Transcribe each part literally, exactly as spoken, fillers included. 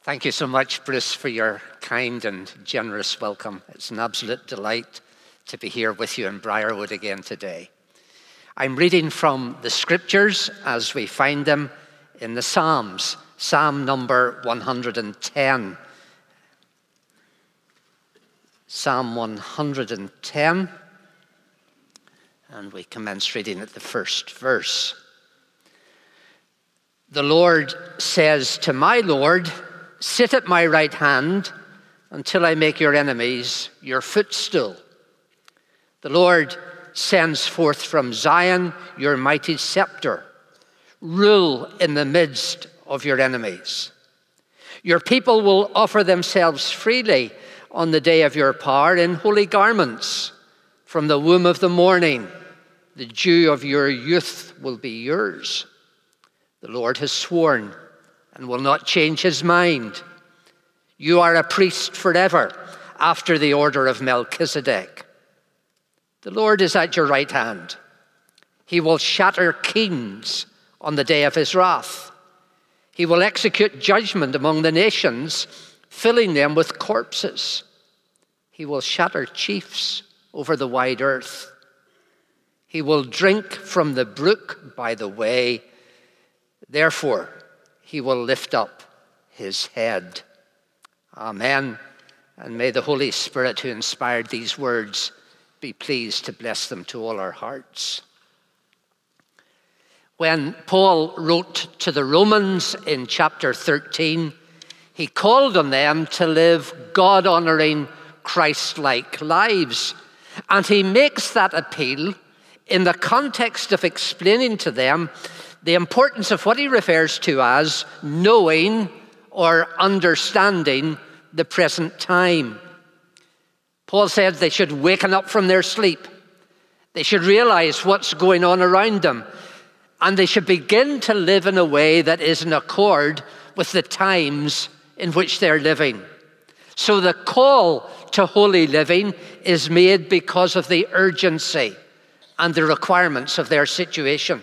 Thank you so much, Bruce, for your kind and generous welcome. It's an absolute delight to be here with you in Briarwood again today. I'm reading from the scriptures as we find them in the Psalms, Psalm number one hundred ten. Psalm one hundred ten, and we commence reading at the first verse. The Lord says to my Lord, "Sit at my right hand until I make your enemies your footstool." The Lord sends forth from Zion your mighty scepter. Rule in the midst of your enemies. Your people will offer themselves freely on the day of your power in holy garments. From the womb of the morning, the dew of your youth will be yours. The Lord has sworn and will not change his mind. You are a priest forever, after the order of Melchizedek. The Lord is at your right hand. He will shatter kings on the day of his wrath. He will execute judgment among the nations, filling them with corpses. He will shatter chiefs over the wide earth. He will drink from the brook by the way. Therefore, he will lift up his head. Amen. And may the Holy Spirit who inspired these words be pleased to bless them to all our hearts. When Paul wrote to the Romans in chapter thirteen, he called on them to live God-honoring, Christ-like lives. And he makes that appeal in the context of explaining to them the importance of what he refers to as knowing or understanding the present time. Paul said they should waken up from their sleep. They should realize what's going on around them. And they should begin to live in a way that is in accord with the times in which they're living. So the call to holy living is made because of the urgency and the requirements of their situation.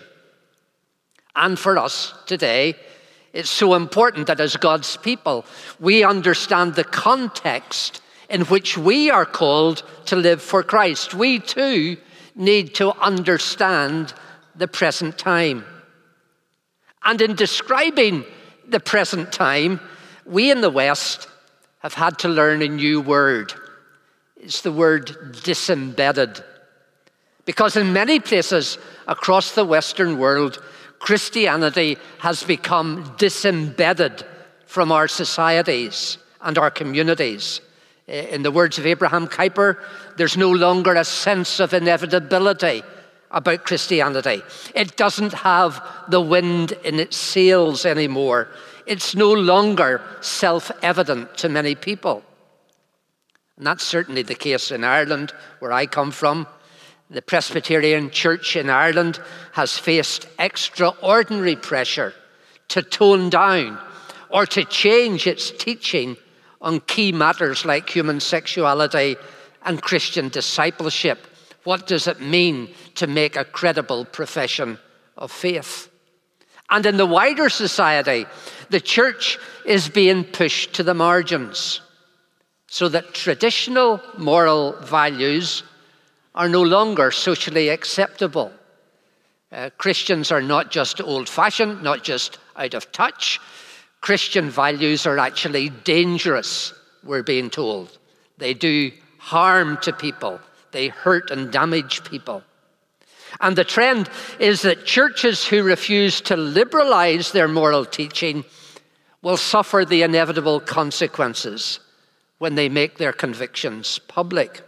And for us today, it's so important that as God's people, we understand the context in which we are called to live for Christ. We too need to understand the present time. And in describing the present time, we in the West have had to learn a new word. It's the word disembedded. Because in many places across the Western world, Christianity has become disembedded from our societies and our communities. In the words of Abraham Kuyper, there's no longer a sense of inevitability about Christianity. It doesn't have the wind in its sails anymore. It's no longer self-evident to many people. And that's certainly the case in Ireland, where I come from. The Presbyterian Church in Ireland has faced extraordinary pressure to tone down or to change its teaching on key matters like human sexuality and Christian discipleship. What does it mean to make a credible profession of faith? And in the wider society, the church is being pushed to the margins so that traditional moral values are no longer socially acceptable. Uh, Christians are not just old-fashioned, not just out of touch. Christian values are actually dangerous, we're being told. They do harm to people. They hurt and damage people. And the trend is that churches who refuse to liberalize their moral teaching will suffer the inevitable consequences when they make their convictions public.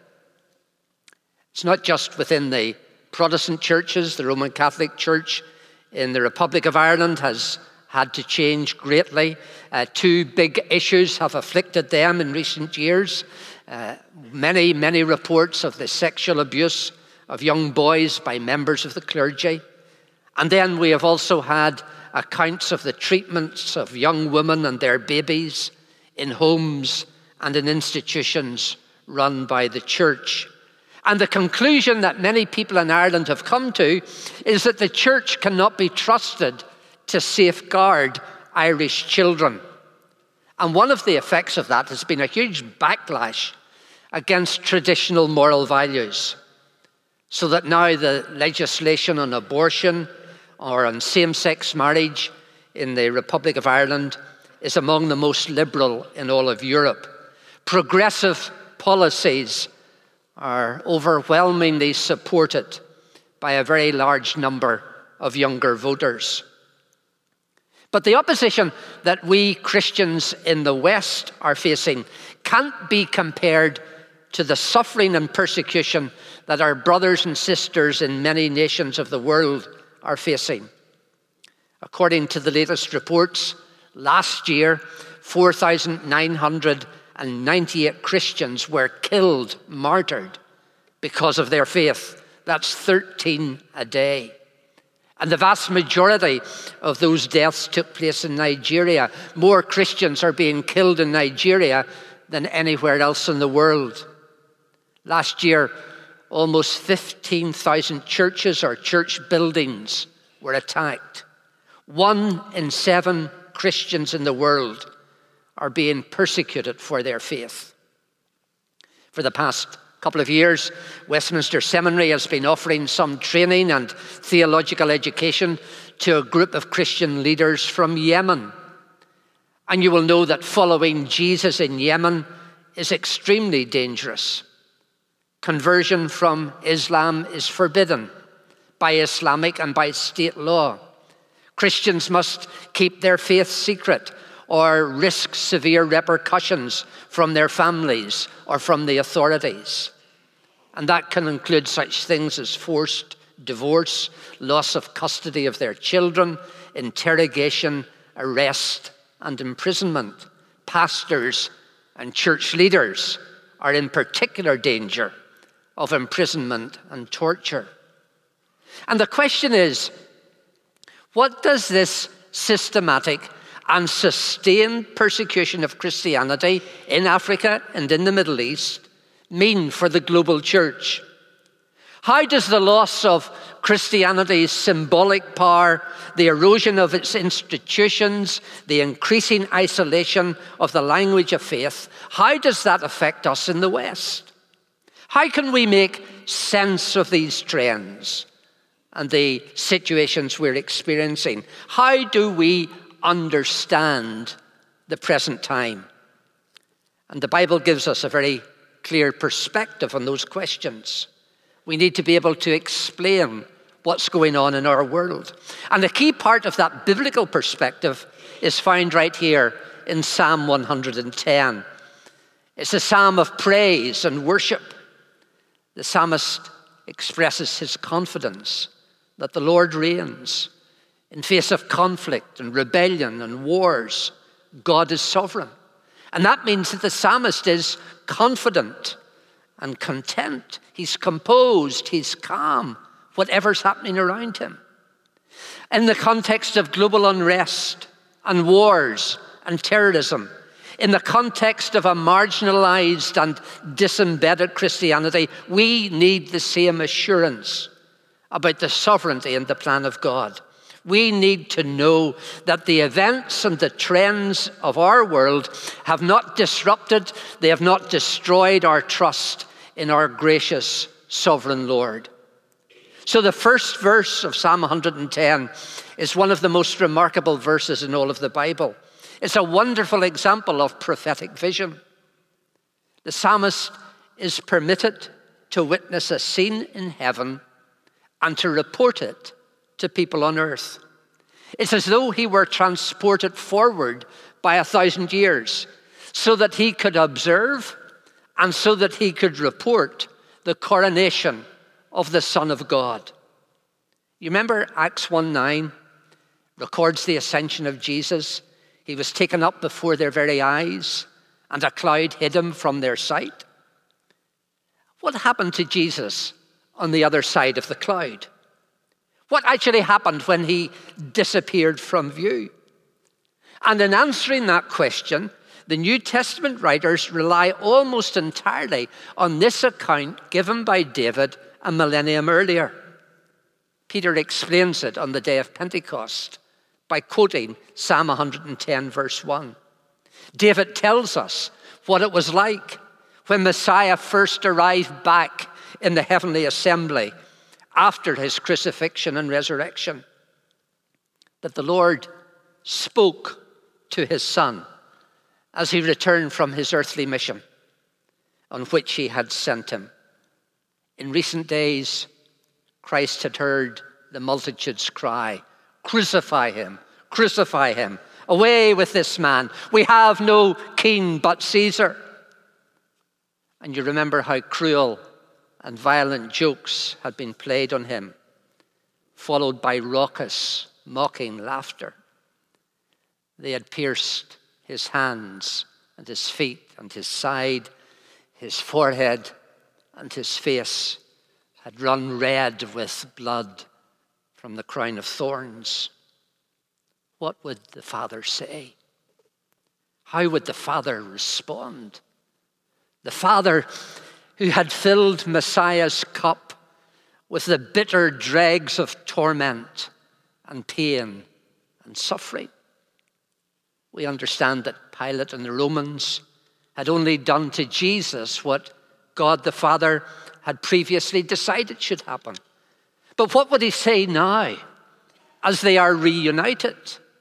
It's not just within the Protestant churches. The Roman Catholic Church in the Republic of Ireland has had to change greatly. Uh, two big issues have afflicted them in recent years. Uh, many, many reports of the sexual abuse of young boys by members of the clergy. And then we have also had accounts of the treatments of young women and their babies in homes and in institutions run by the church. And the conclusion that many people in Ireland have come to is that the church cannot be trusted to safeguard Irish children. And one of the effects of that has been a huge backlash against traditional moral values, so that now the legislation on abortion or on same-sex marriage in the Republic of Ireland is among the most liberal in all of Europe. Progressive policies are overwhelmingly supported by a very large number of younger voters. But the opposition that we Christians in the West are facing can't be compared to the suffering and persecution that our brothers and sisters in many nations of the world are facing. According to the latest reports, last year, four thousand nine hundred ninety-eight Christians were killed, martyred, because of their faith. That's thirteen a day. And the vast majority of those deaths took place in Nigeria. More Christians are being killed in Nigeria than anywhere else in the world. Last year, almost fifteen thousand churches or church buildings were attacked. One in seven Christians in the world are being persecuted for their faith. For the past couple of years, Westminster Seminary has been offering some training and theological education to a group of Christian leaders from Yemen. And you will know that following Jesus in Yemen is extremely dangerous. Conversion from Islam is forbidden by Islamic and by state law. Christians must keep their faith secret or risk severe repercussions from their families or from the authorities. And that can include such things as forced divorce, loss of custody of their children, interrogation, arrest, and imprisonment. Pastors and church leaders are in particular danger of imprisonment and torture. And the question is, what does this systematic and sustained persecution of Christianity in Africa and in the Middle East mean for the global church? How does the loss of Christianity's symbolic power, the erosion of its institutions, the increasing isolation of the language of faith, how does that affect us in the West? How can we make sense of these trends and the situations we're experiencing? How do we understand the present time? And the Bible gives us a very clear perspective on those questions. We need to be able to explain what's going on in our world. And a key part of that biblical perspective is found right here in Psalm one hundred ten. It's a psalm of praise and worship. The psalmist expresses his confidence that the Lord reigns. In face of conflict and rebellion and wars, God is sovereign. And that means that the psalmist is confident and content. He's composed, he's calm, whatever's happening around him. In the context of global unrest and wars and terrorism, in the context of a marginalized and disembedded Christianity, we need the same assurance about the sovereignty and the plan of God. We need to know that the events and the trends of our world have not disrupted, they have not destroyed our trust in our gracious sovereign Lord. So the first verse of Psalm one hundred ten is one of the most remarkable verses in all of the Bible. It's a wonderful example of prophetic vision. The psalmist is permitted to witness a scene in heaven and to report it to people on earth. It's as though he were transported forward by a thousand years so that he could observe and so that he could report the coronation of the Son of God. You remember Acts one nine records the ascension of Jesus. He was taken up before their very eyes, and a cloud hid him from their sight. What happened to Jesus on the other side of the cloud? What actually happened when he disappeared from view? And in answering that question, the New Testament writers rely almost entirely on this account given by David a millennium earlier. Peter explains it on the day of Pentecost by quoting Psalm one hundred ten, verse one. David tells us what it was like when Messiah first arrived back in the heavenly assembly after his crucifixion and resurrection. That the Lord spoke to his son as he returned from his earthly mission on which he had sent him. In recent days, Christ had heard the multitudes cry, "Crucify him, crucify him. Away with this man. We have no king but Caesar." And you remember how cruel and violent jokes had been played on him, followed by raucous, mocking laughter. They had pierced his hands and his feet and his side, his forehead and his face had run red with blood from the crown of thorns. What would the Father say? How would the Father respond? The Father who had filled Messiah's cup with the bitter dregs of torment and pain and suffering. We understand that Pilate and the Romans had only done to Jesus what God the Father had previously decided should happen. But what would he say now as they are reunited?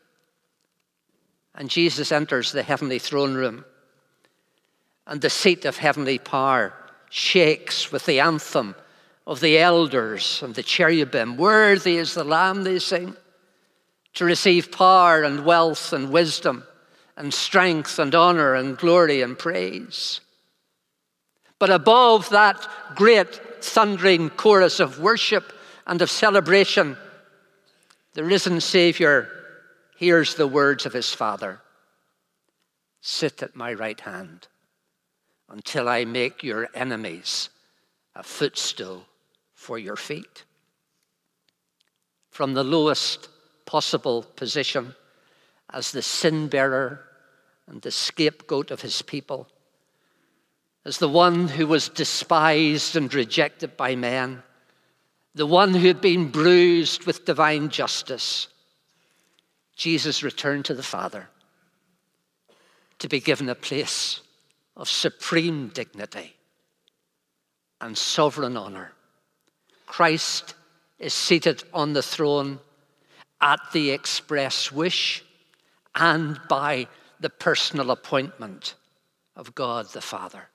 And Jesus enters the heavenly throne room, and the seat of heavenly power shakes with the anthem of the elders and the cherubim. Worthy is the Lamb, they sing, to receive power and wealth and wisdom and strength and honor and glory and praise. But above that great thundering chorus of worship and of celebration, the risen Savior hears the words of his Father. Sit at my right hand until I make your enemies a footstool for your feet. From the lowest possible position as the sin bearer and the scapegoat of his people, as the one who was despised and rejected by men, the one who had been bruised with divine justice, Jesus returned to the Father to be given a place of supreme dignity and sovereign honor. Christ is seated on the throne at the express wish and by the personal appointment of God the Father.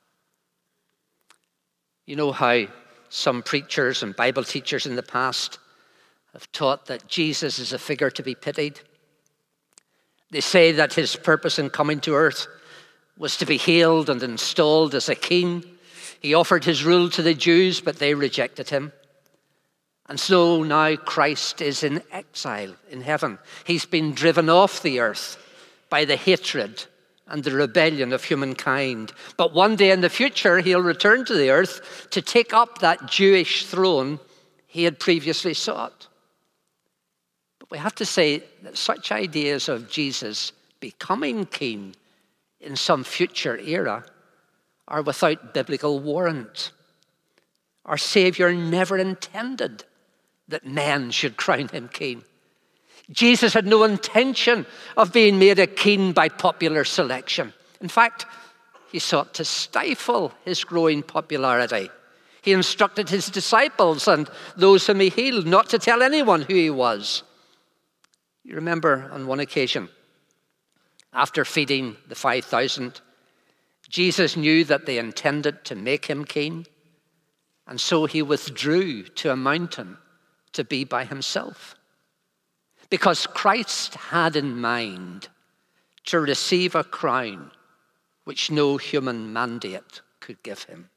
You know how some preachers and Bible teachers in the past have taught that Jesus is a figure to be pitied. They say that his purpose in coming to earth was to be hailed and installed as a king. He offered his rule to the Jews, but they rejected him. And so now Christ is in exile in heaven. He's been driven off the earth by the hatred and the rebellion of humankind. But one day in the future, he'll return to the earth to take up that Jewish throne he had previously sought. But we have to say that such ideas of Jesus becoming king in some future era are without biblical warrant. Our Savior never intended that men should crown him king. Jesus had no intention of being made a king by popular selection. In fact, he sought to stifle his growing popularity. He instructed his disciples and those whom he healed not to tell anyone who he was. You remember on one occasion, after feeding the five thousand, Jesus knew that they intended to make him king, and so he withdrew to a mountain to be by himself. Because Christ had in mind to receive a crown which no human mandate could give him.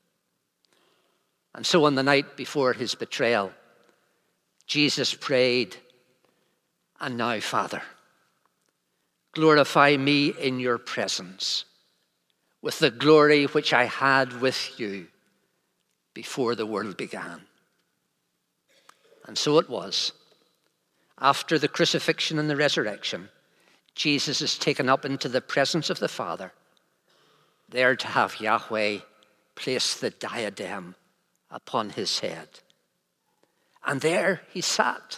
And so on the night before his betrayal, Jesus prayed, "And now, Father, glorify me in your presence with the glory which I had with you before the world began." And so it was. After the crucifixion and the resurrection, Jesus is taken up into the presence of the Father, there to have Yahweh place the diadem upon his head. And there he sat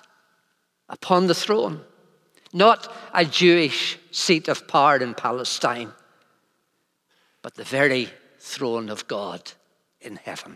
upon the throne, not a Jewish seat of power in Palestine, but the very throne of God in heaven.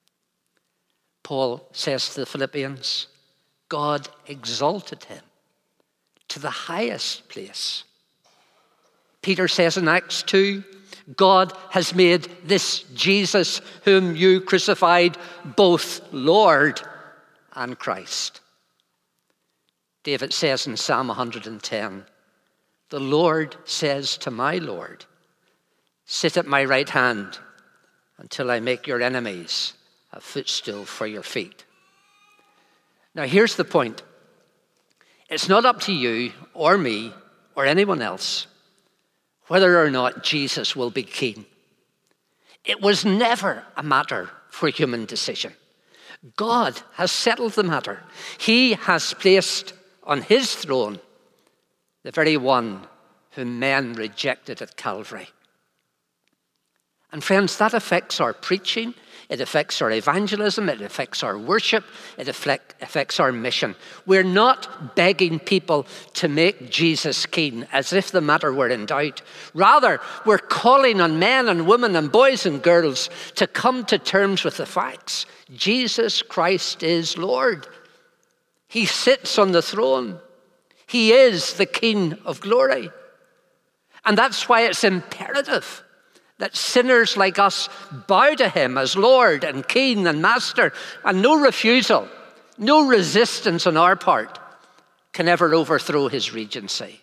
Paul says to the Philippians, God exalted him to the highest place. Peter says in Acts two, God has made this Jesus whom you crucified both Lord and Christ. David says in Psalm one hundred ten, the Lord says to my Lord, sit at my right hand until I make your enemies a footstool for your feet. Now here's the point. It's not up to you or me or anyone else whether or not Jesus will be king. It was never a matter for human decision. God has settled the matter. He has placed on his throne the very one whom men rejected at Calvary. And friends, that affects our preaching, it affects our evangelism, it affects our worship, it affect, affects our mission. We're not begging people to make Jesus king as if the matter were in doubt. Rather, we're calling on men and women and boys and girls to come to terms with the facts. Jesus Christ is Lord. He sits on the throne. He is the King of glory. And that's why it's imperative that sinners like us bow to him as Lord and King and Master, and no refusal, no resistance on our part can ever overthrow his regency.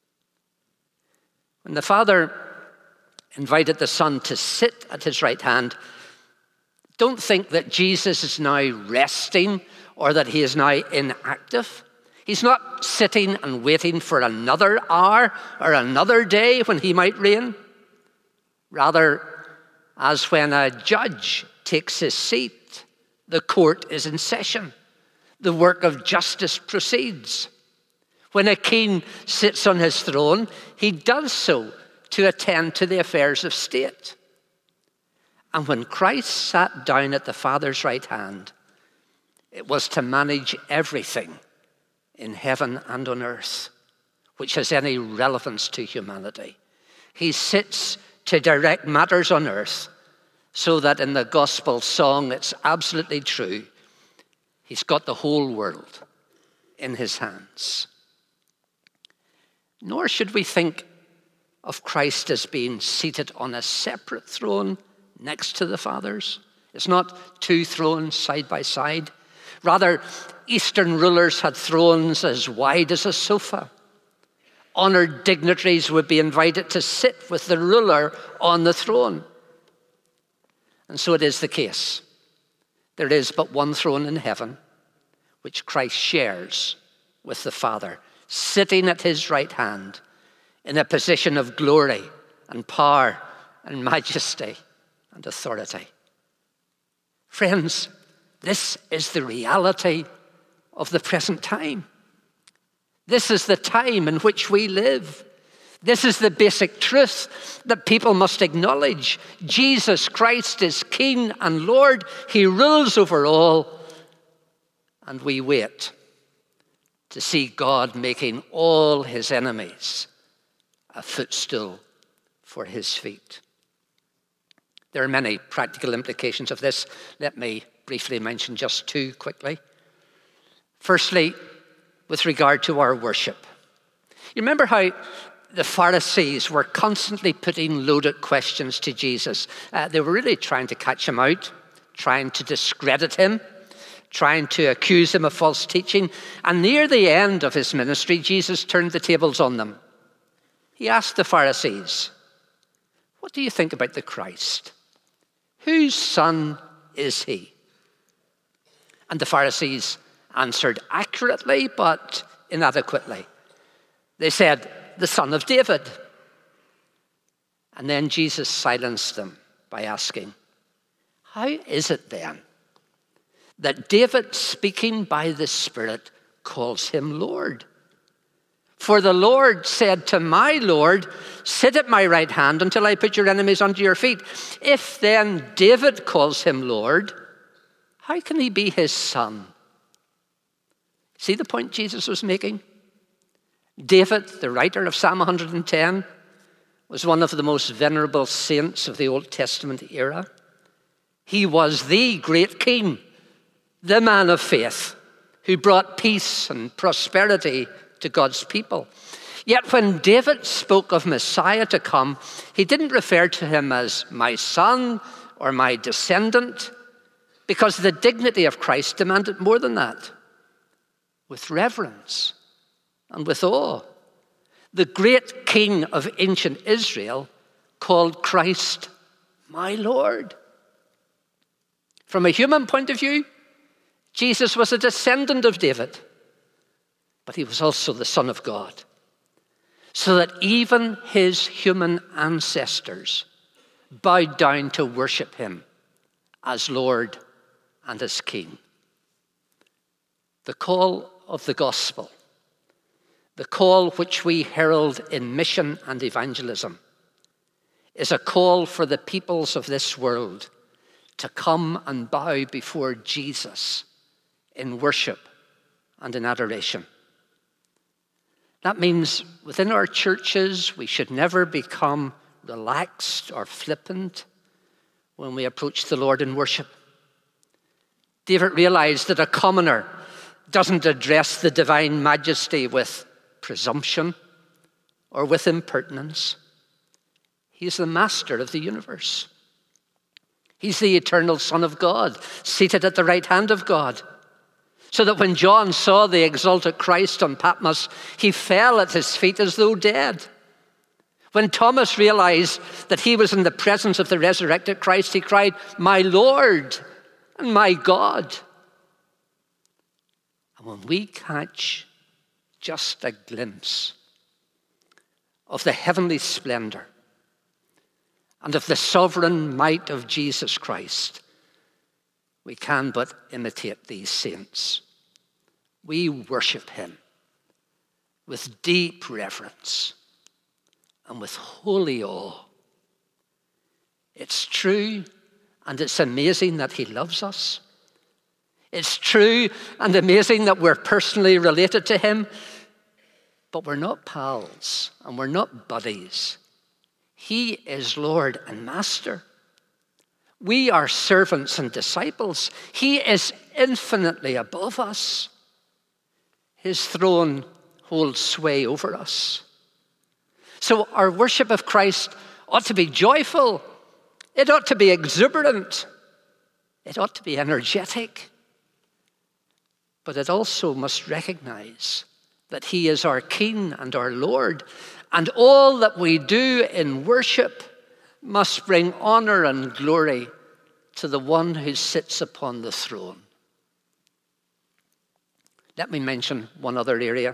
When the Father invited the Son to sit at his right hand, don't think that Jesus is now resting or that he is now inactive. He's not sitting and waiting for another hour or another day when he might reign. Rather, as when a judge takes his seat, the court is in session. The work of justice proceeds. When a king sits on his throne, he does so to attend to the affairs of state. And when Christ sat down at the Father's right hand, it was to manage everything in heaven and on earth which has any relevance to humanity. He sits to direct matters on earth, so that in the gospel song it's absolutely true. He's got the whole world in his hands. Nor should we think of Christ as being seated on a separate throne next to the Father's. It's not two thrones side by side. Rather, Eastern rulers had thrones as wide as a sofa. Honored dignitaries would be invited to sit with the ruler on the throne. And so it is the case. There is but one throne in heaven, which Christ shares with the Father, sitting at his right hand in a position of glory and power and majesty and authority. Friends, this is the reality of the present time. This is the time in which we live. This is the basic truth that people must acknowledge. Jesus Christ is King and Lord. He rules over all. And we wait to see God making all his enemies a footstool for his feet. There are many practical implications of this. Let me briefly mention just two quickly. Firstly, with regard to our worship. You remember how the Pharisees were constantly putting loaded questions to Jesus. Uh, they were really trying to catch him out, trying to discredit him, trying to accuse him of false teaching. And near the end of his ministry, Jesus turned the tables on them. He asked the Pharisees, "What do you think about the Christ? Whose son is he?" And the Pharisees answered accurately, but inadequately. They said, "The son of David." And then Jesus silenced them by asking, "How is it then that David, speaking by the Spirit, calls him Lord? For the Lord said to my Lord, 'Sit at my right hand until I put your enemies under your feet.' If then David calls him Lord, how can he be his son?" See the point Jesus was making? David, the writer of Psalm one hundred ten, was one of the most venerable saints of the Old Testament era. He was the great king, the man of faith, who brought peace and prosperity to God's people. Yet when David spoke of Messiah to come, he didn't refer to him as my son or my descendant, because the dignity of Christ demanded more than that. With reverence and with awe, the great king of ancient Israel called Christ my Lord. From a human point of view, Jesus was a descendant of David, but he was also the Son of God, so that even his human ancestors bowed down to worship him as Lord and as King. The call of the gospel, the call which we herald in mission and evangelism, is a call for the peoples of this world to come and bow before Jesus in worship and in adoration. That means within our churches, we should never become relaxed or flippant when we approach the Lord in worship. David realized that a commoner doesn't address the divine majesty with presumption or with impertinence. He's the master of the universe. He's the eternal Son of God, seated at the right hand of God. So that when John saw the exalted Christ on Patmos, he fell at his feet as though dead. When Thomas realized that he was in the presence of the resurrected Christ, he cried, "My Lord and my God." And when we catch just a glimpse of the heavenly splendor and of the sovereign might of Jesus Christ, we can but imitate these saints. We worship him with deep reverence and with holy awe. It's true and it's amazing that he loves us. It's true and amazing that we're personally related to him, but we're not pals and we're not buddies. He is Lord and Master. We are servants and disciples. He is infinitely above us. His throne holds sway over us. So our worship of Christ ought to be joyful. It ought to be exuberant. It ought to be energetic. But it also must recognize that he is our King and our Lord, and all that we do in worship must bring honor and glory to the one who sits upon the throne. Let me mention one other area.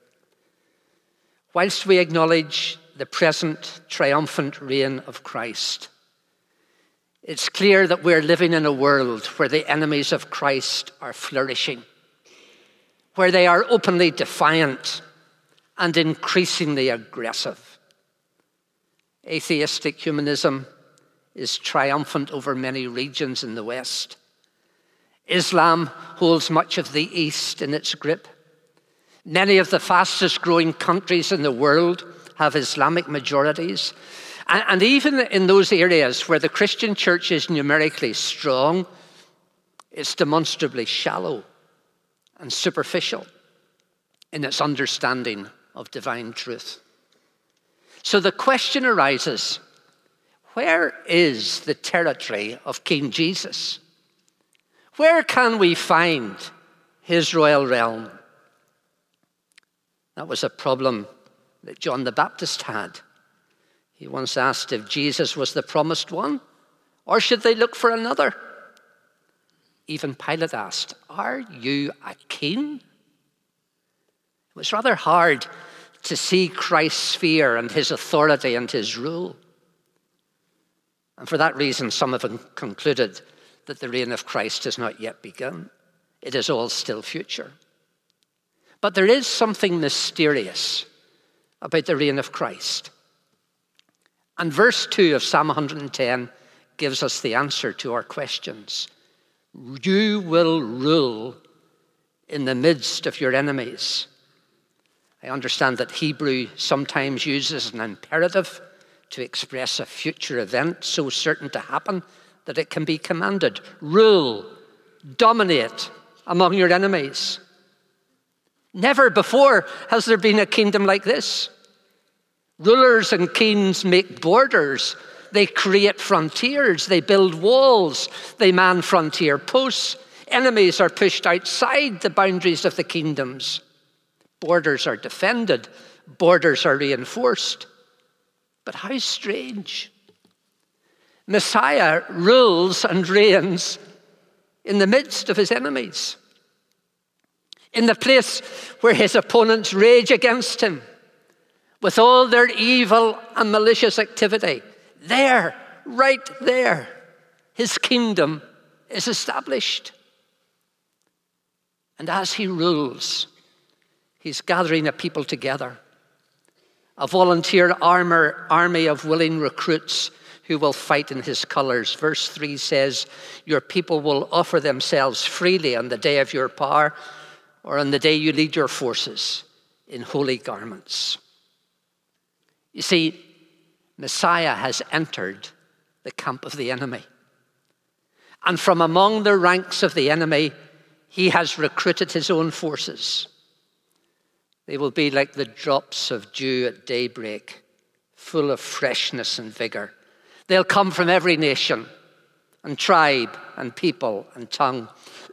Whilst we acknowledge the present triumphant reign of Christ, it's clear that we're living in a world where the enemies of Christ are flourishing, where they are openly defiant and increasingly aggressive. Atheistic humanism is triumphant over many regions in the West. Islam holds much of the East in its grip. Many of the fastest growing countries in the world have Islamic majorities. And even in those areas where the Christian church is numerically strong, it's demonstrably shallow and superficial in its understanding of divine truth. So the question arises, where is the territory of King Jesus? Where can we find his royal realm? That was a problem that John the Baptist had. He once asked if Jesus was the promised one, or should they look for another? Even Pilate asked, "Are you a king?" It was rather hard to see Christ's sphere and his authority and his rule. And for that reason, some have concluded that the reign of Christ has not yet begun. It is all still future. But there is something mysterious about the reign of Christ. And verse two of Psalm one hundred ten gives us the answer to our questions. You will rule in the midst of your enemies. I understand that Hebrew sometimes uses an imperative to express a future event so certain to happen that it can be commanded. Rule, dominate among your enemies. Never before has there been a kingdom like this. Rulers and kings make borders. They create frontiers. They build walls. They man frontier posts. Enemies are pushed outside the boundaries of the kingdoms. Borders are defended. Borders are reinforced. But how strange. Messiah rules and reigns in the midst of his enemies. In the place where his opponents rage against him with all their evil and malicious activity. There, right there, his kingdom is established. And as he rules, he's gathering a people together, a volunteer armor, army of willing recruits who will fight in his colors. Verse three says, your people will offer themselves freely on the day of your power, or on the day you lead your forces in holy garments. You see, Messiah has entered the camp of the enemy. And from among the ranks of the enemy, he has recruited his own forces. They will be like the drops of dew at daybreak, full of freshness and vigor. They'll come from every nation and tribe and people and tongue.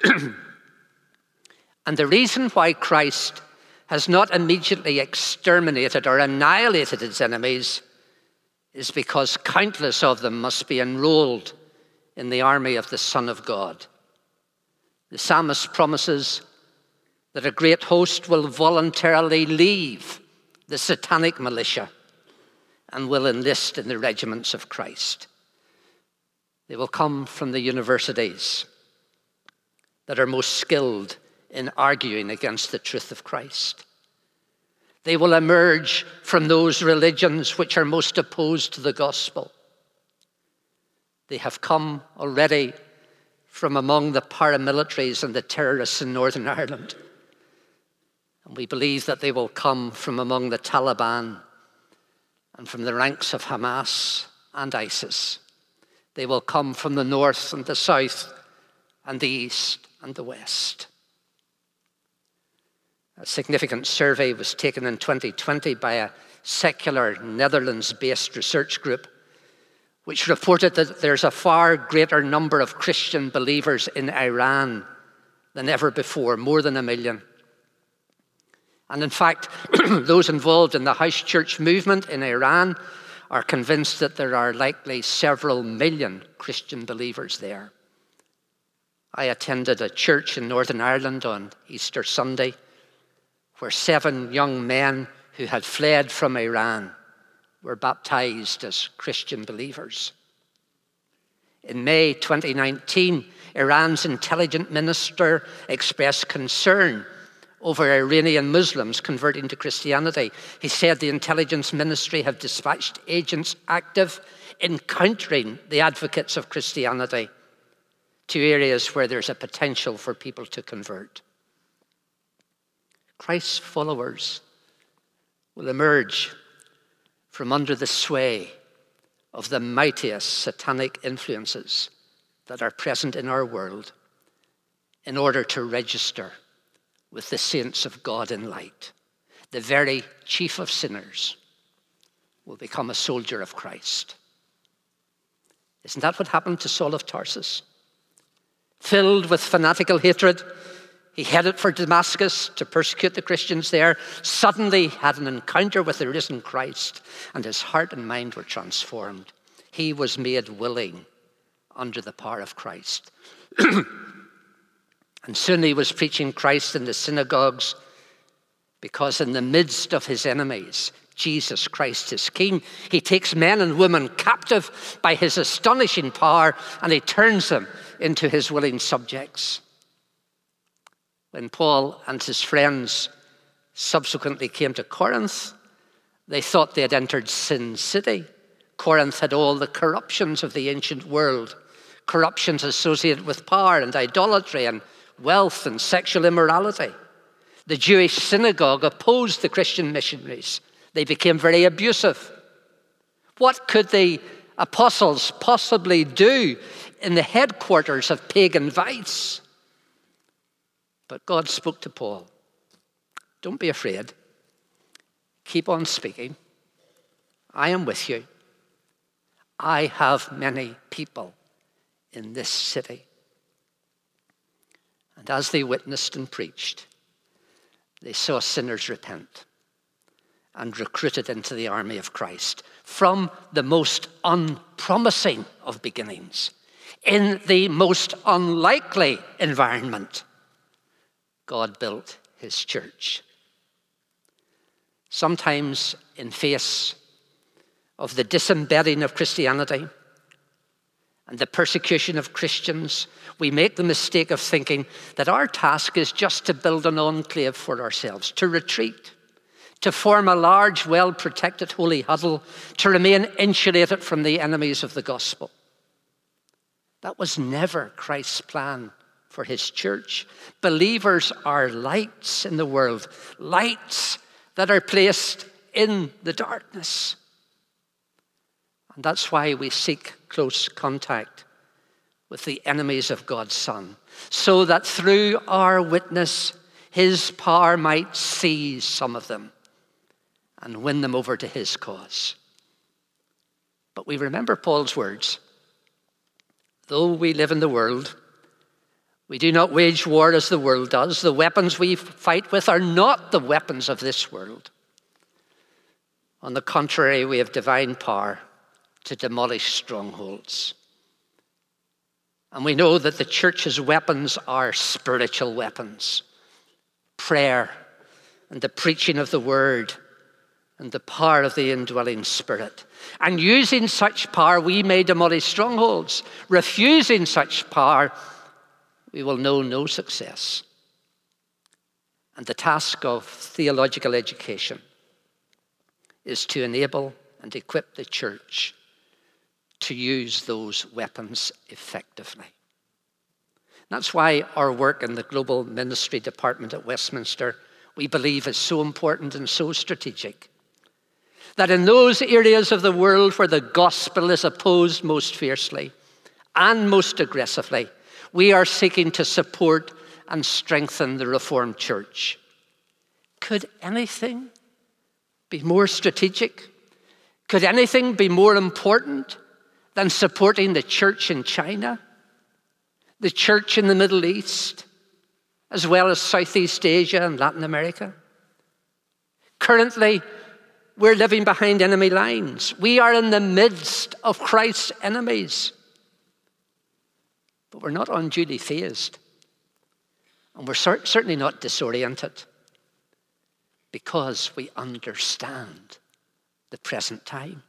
And the reason why Christ has not immediately exterminated or annihilated his enemies is because countless of them must be enrolled in the army of the Son of God. The psalmist promises that a great host will voluntarily leave the satanic militia and will enlist in the regiments of Christ. They will come from the universities that are most skilled in arguing against the truth of Christ. They will emerge from those religions which are most opposed to the gospel. They have come already from among the paramilitaries and the terrorists in Northern Ireland. And we believe that they will come from among the Taliban and from the ranks of Hamas and ISIS. They will come from the north and the south and the east and the west. A significant survey was taken in twenty twenty by a secular Netherlands-based research group, which reported that there's a far greater number of Christian believers in Iran than ever before, more than a million. And in fact, those involved in the house church movement in Iran are convinced that there are likely several million Christian believers there. I attended a church in Northern Ireland on Easter Sunday, where seven young men who had fled from Iran were baptized as Christian believers. In May twenty nineteen, Iran's intelligence minister expressed concern over Iranian Muslims converting to Christianity. He said the intelligence ministry have dispatched agents active in countering the advocates of Christianity to areas where there's a potential for people to convert. Christ's followers will emerge from under the sway of the mightiest satanic influences that are present in our world in order to register with the saints of God in light. The very chief of sinners will become a soldier of Christ. Isn't that what happened to Saul of Tarsus? Filled with fanatical hatred, he headed for Damascus to persecute the Christians there, suddenly had an encounter with the risen Christ, and his heart and mind were transformed. He was made willing under the power of Christ. And soon he was preaching Christ in the synagogues, because in the midst of his enemies, Jesus Christ is King. He takes men and women captive by his astonishing power, and he turns them into his willing subjects. When Paul and his friends subsequently came to Corinth, they thought they had entered Sin City. Corinth had all the corruptions of the ancient world, corruptions associated with power and idolatry and wealth and sexual immorality. The Jewish synagogue opposed the Christian missionaries. They became very abusive. What could the apostles possibly do in the headquarters of pagan vice? But God spoke to Paul. Don't be afraid. Keep on speaking. I am with you. I have many people in this city. And as they witnessed and preached, they saw sinners repent and recruited into the army of Christ from the most unpromising of beginnings, in the most unlikely environment. God built his church. Sometimes in face of the disembedding of Christianity and the persecution of Christians, we make the mistake of thinking that our task is just to build an enclave for ourselves, to retreat, to form a large, well-protected holy huddle, to remain insulated from the enemies of the gospel. That was never Christ's plan for his church. Believers are lights in the world, lights that are placed in the darkness. And that's why we seek close contact with the enemies of God's Son, so that through our witness, his power might seize some of them and win them over to his cause. But we remember Paul's words. Though we live in the world, we do not wage war as the world does. The weapons we fight with are not the weapons of this world. On the contrary, we have divine power to demolish strongholds. And we know that the church's weapons are spiritual weapons. Prayer and the preaching of the word and the power of the indwelling Spirit. And using such power, we may demolish strongholds. Refusing such power, we will know no success. And the task of theological education is to enable and equip the church to use those weapons effectively. That's why our work in the Global Ministry Department at Westminster, we believe, is so important and so strategic. That in those areas of the world where the gospel is opposed most fiercely and most aggressively, we are seeking to support and strengthen the Reformed Church. Could anything be more strategic? Could anything be more important than supporting the church in China, the church in the Middle East, as well as Southeast Asia and Latin America? Currently, we're living behind enemy lines. We are in the midst of Christ's enemies. But we're not unduly fazed. And we're cer- certainly not disoriented, because we understand the present time.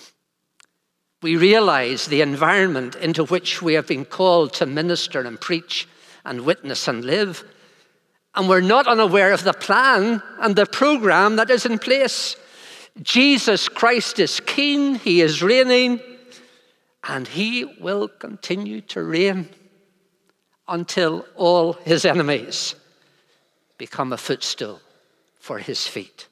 We realize the environment into which we have been called to minister and preach and witness and live. And we're not unaware of the plan and the program that is in place. Jesus Christ is king, he is reigning, and he will continue to reign until all his enemies become a footstool for his feet.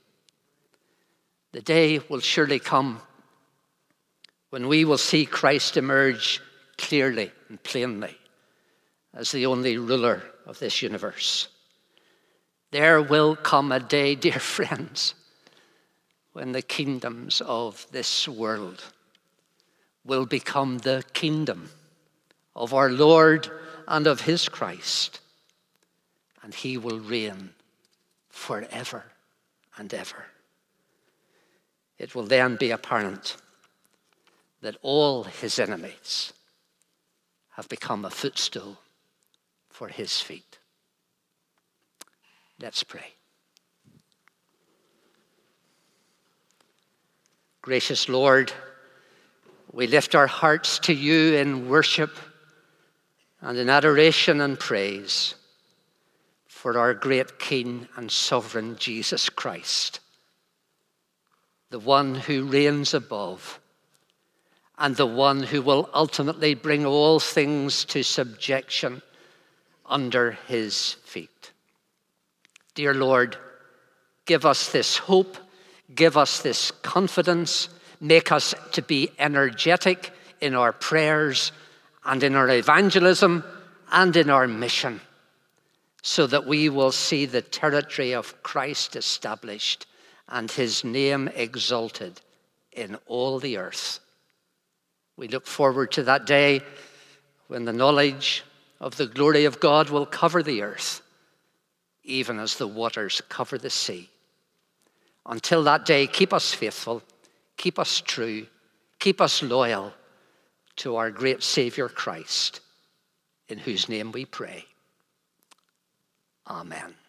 The day will surely come when we will see Christ emerge clearly and plainly as the only ruler of this universe. There will come a day, dear friends, when the kingdoms of this world will become the kingdom of our Lord and of his Christ, and he will reign forever and ever. It will then be apparent that all his enemies have become a footstool for his feet. Let's pray. Gracious Lord, we lift our hearts to you in worship and in adoration and praise for our great King and sovereign Jesus Christ, the one who reigns above and the one who will ultimately bring all things to subjection under his feet. Dear Lord, give us this hope, give us this confidence, make us to be energetic in our prayers and in our evangelism and in our mission, so that we will see the territory of Christ established and his name exalted in all the earth. We look forward to that day when the knowledge of the glory of God will cover the earth, even as the waters cover the sea. Until that day, keep us faithful, keep us true, keep us loyal to our great Savior Christ, in whose name we pray. Amen.